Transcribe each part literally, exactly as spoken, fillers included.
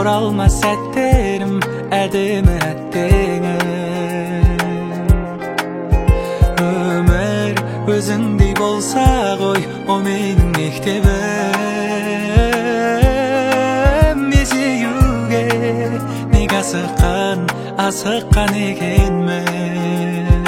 оралмас сәттерім әдемі әттеңі. Өмір өзіңдей болса ғой, о менің мектебім. Есеюге неге асыққан, асыққан екенмін.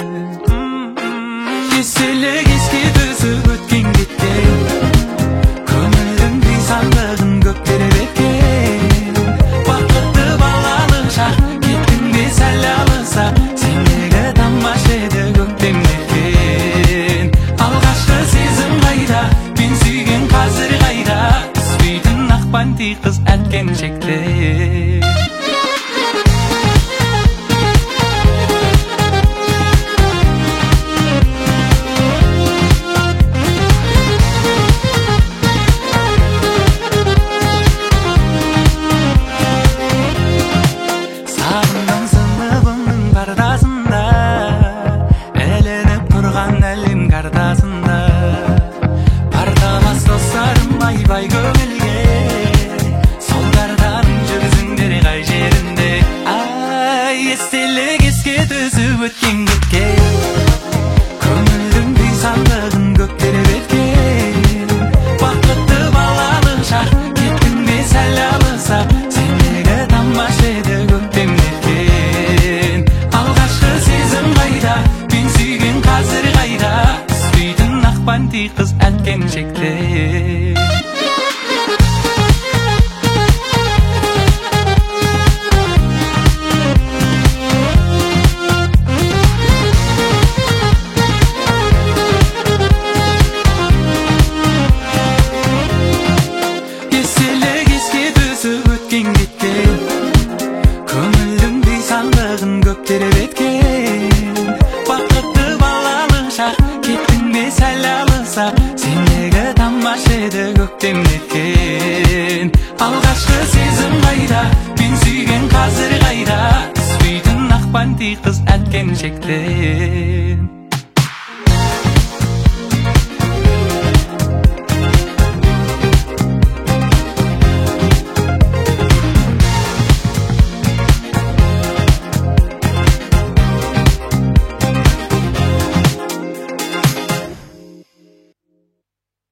Еселік еске түсіп өткен кеткен, көңілдің бейсандығын көктеріп еткен. Бақытты балалық шақ, кеттің бе сәл алыса, сендегі тамаша еді көктем неткен. Алғашқы сезім қайда, мен сүйген қазір қайда, түспейтін ақпанти қыз әткен шекте. Картасында парталас достарым бай-бай көңілге, солдардан жүрсіңдер қай жерінде. Ай, естелік еске түсіп өткен кеткен, көңілдің бейсандығын көктеріп еткен. Бақытты балалық шақ, кеттің бе сәл алыса, сендегі тамаша еді көктем неткен. Алғашқы сезім қайда, мен сүйген қазір қайда, ақпанти қыз әткен шекте. Еселік еске түсіп өткен кеткен, көңілдің бейсандығын көктеріп еткен. Бақытты балалық шақ, кеттің бе сәл алыса, сендегі тамаша еді көктем неткен. Алғашқы сезім қайда, мен сүйген қазір қайда, түспейтін ақпанти қыз әткен шектен.